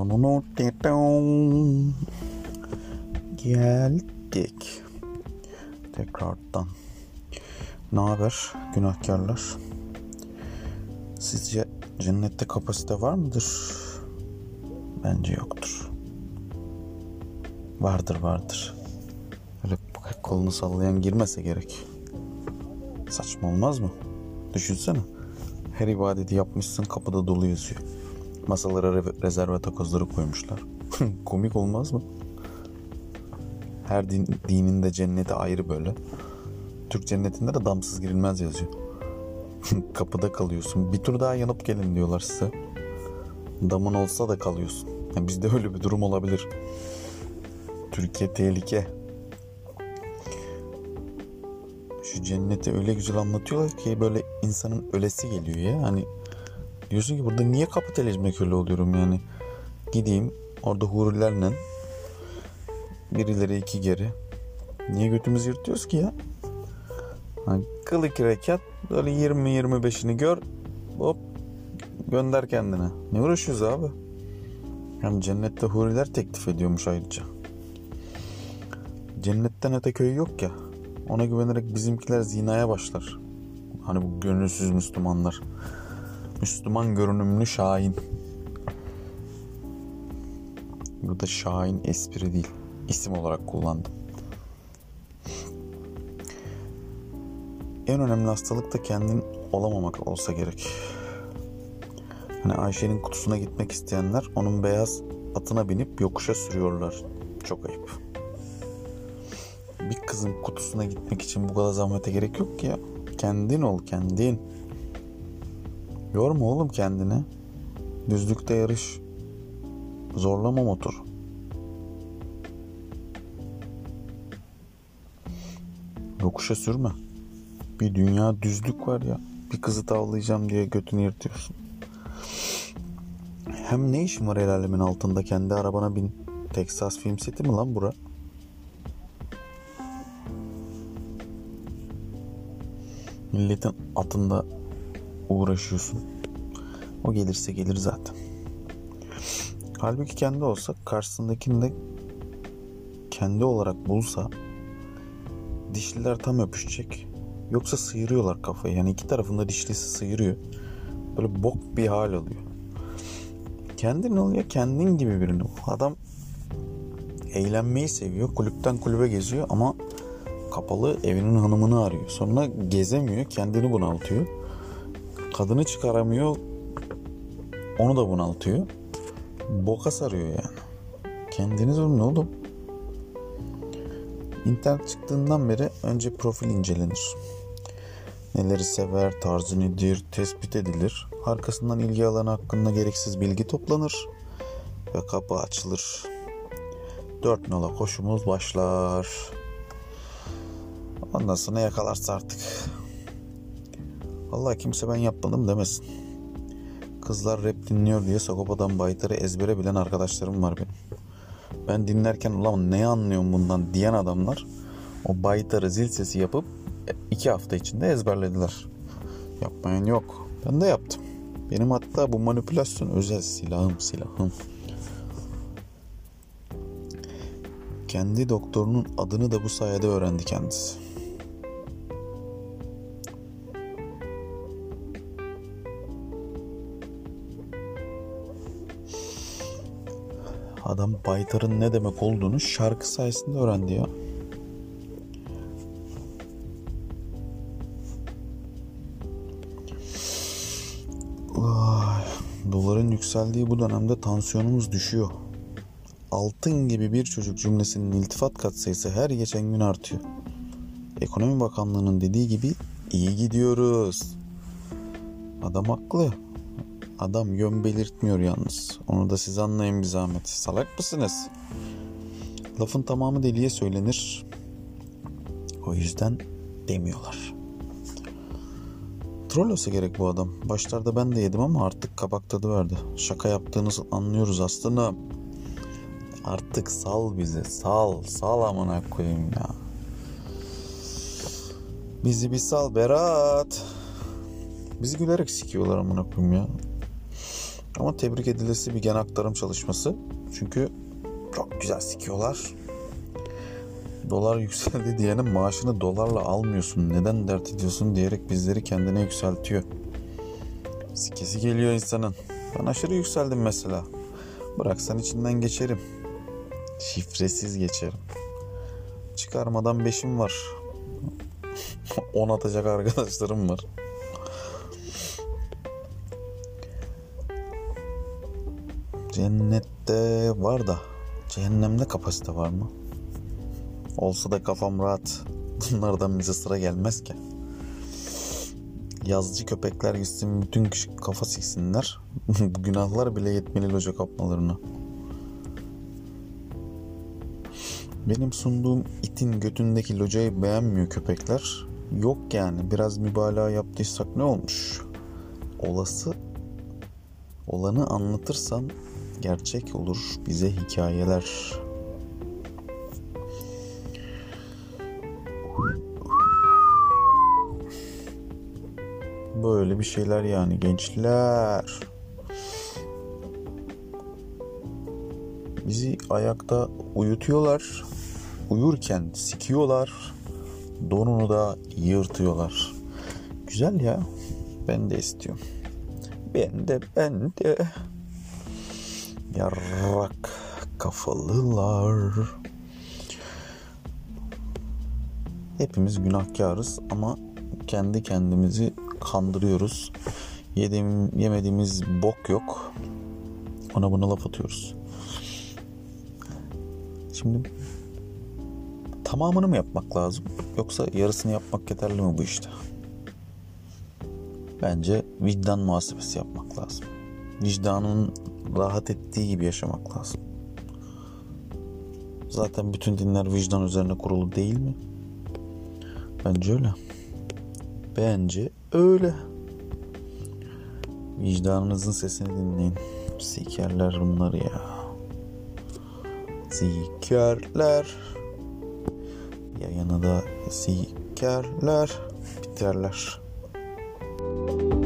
Geldik. Tekrardan. Ne haber günahkarlar? Sizce cennette kapasite var mıdır? Bence yoktur. Vardır. Öyle kolunu sallayan girmese gerek. Saçma olmaz mı? Düşünsene. Her ibadeti yapmışsın, kapıda dolu yazıyor. Masalara rezerve takozları koymuşlar. Komik olmaz mı? Her dinin de cenneti ayrı böyle. Türk cennetinde de damsız girilmez yazıyor. Kapıda kalıyorsun. Bir tur daha yanıp gelin diyorlar size. Damın olsa da kalıyorsun. Yani bizde öyle bir durum olabilir. Türkiye tehlike. Şu cenneti öyle güzel anlatıyorlar ki böyle insanın ölesi geliyor ya. Hani diyorsun ki burada niye kapitalizme köle oluyorum yani. Gideyim orada hurilerle bir ileri iki geri. Niye götümüzü yırtıyoruz ki ya? Hani kıl iki rekat böyle 20-25'ini gör, hop gönder kendine. Ne uğraşıyoruz abi? Hem cennette huriler teklif ediyormuş ayrıca. Cennetten öte köy yok ya. Ona güvenerek bizimkiler zinaya başlar. Hani bu gönülsüz Müslümanlar. Müslüman görünümlü Şahin. Burada Şahin espri değil, isim olarak kullandım. En önemli hastalık da kendin olamamak olsa gerek. Hani Ayşe'nin kutusuna gitmek isteyenler onun beyaz atına binip yokuşa sürüyorlar. Çok ayıp. Bir kızın kutusuna gitmek için bu kadar zahmete gerek yok ki ya. Kendin ol, kendin. Yorma oğlum kendini. Düzlükte yarış. Zorlama motor. Yokuşa sürme. Bir dünya düzlük var ya. Bir kızı tavlayacağım diye götünü yırtıyorsun. Hem ne işin var el alemin altında, kendi arabana bin. Texas film seti mi lan bura? Milletin atında uğraşıyorsun. O gelirse gelir zaten. Halbuki kendi olsa, karşısındakini de kendi olarak bulsa, dişliler tam öpüşecek. Yoksa sıyırıyorlar kafayı. Yani iki tarafında dişlisi sıyırıyor. Böyle bok bir hal alıyor. Kendin ol ya, kendin gibi birini. Adam eğlenmeyi seviyor. Kulüpten kulübe geziyor ama kapalı evinin hanımını arıyor. Sonra gezemiyor. Kendini bunaltıyor. Kadını çıkaramıyor. Onu da bunaltıyor. Boka sarıyor yani. Kendiniz olun oğlum. İnternet çıktığından beri önce profil incelenir. Neleri sever, tarzı nedir, tespit edilir. Arkasından ilgi alanı hakkında gereksiz bilgi toplanır ve kapı açılır. 4 nala koşumuz başlar. Ondan sonra yakalarsa artık. Vallahi kimse ben yapmadım demesin. Kızlar rap dinliyor diye Sagopa'dan Baytar'ı ezbere bilen arkadaşlarım var benim. Ben dinlerken ulan ne anlıyorum bundan diyen adamlar o Baytar'ı zil sesi yapıp 2 hafta içinde ezberlediler. Yapmayan yok. Ben de yaptım. Benim hatta bu manipülasyon özel silahım. Kendi doktorunun adını da bu sayede öğrendi kendisi. Adam Baytar'ın ne demek olduğunu şarkı sayesinde öğrendi ya. Doların yükseldiği bu dönemde tansiyonumuz düşüyor. Altın gibi bir çocuk cümlesinin iltifat katsayısı her geçen gün artıyor. Ekonomi Bakanlığı'nın dediği gibi iyi gidiyoruz. Adam haklı. Adam yön belirtmiyor yalnız. Onu da siz anlayın bir zahmet. Salak mısınız? Lafın tamamı deliye söylenir. O yüzden demiyorlar. Troll olsa gerek bu adam. Başlarda ben de yedim ama artık kabak tadı verdi. Şaka yaptığınızı anlıyoruz aslında. Artık sal bizi. Sal amına koyayım ya. Bizi bir sal Berat. Bizi gülerek sikiyorlar amına koyayım ya. Ama tebrik edilesi bir gen aktarım çalışması. Çünkü çok güzel sikiyorlar. Dolar yükseldi diyenin maaşını dolarla almıyorsun, neden dert ediyorsun diyerek bizleri kendine yükseltiyor. Sikesi geliyor insanın. Ben aşırı yükseldim mesela. Bıraksan içinden geçerim. Şifresiz geçerim. Çıkarmadan 5'im var. 10 atacak arkadaşlarım var. Cennette var da cehennemde kapasite var mı? Olsa da kafam rahat. Bunlardan bize sıra gelmez ki. Yazcı köpekler gitsin, bütün kişi kafa siksinler. Bu günahlar bile yetmeli loca kapmalarına. Benim sunduğum itin götündeki locayı beğenmiyor köpekler. Yok yani, biraz mübalağa yaptıysak ne olmuş? Olanı anlatırsan gerçek olur bize hikayeler. Böyle bir şeyler yani gençler. Bizi ayakta uyutuyorlar. Uyurken sikiyorlar. Donunu da yırtıyorlar. Güzel ya. Ben de istiyorum. Ben de. Yarrak kafalılar. Hepimiz günahkarız ama kendi kendimizi kandırıyoruz. Yemediğimiz bok yok. Ona buna laf atıyoruz. Şimdi tamamını mı yapmak lazım? Yoksa yarısını yapmak yeterli mi bu işte? Bence vicdan muhasebesi yapmak lazım. Vicdanın rahat ettiği gibi yaşamak lazım. Zaten bütün dinler vicdan üzerine kurulu değil mi? Bence öyle. Vicdanınızın sesini dinleyin. Sikerler bunları ya. Sikerler. Yayını da sikerler. Biterler.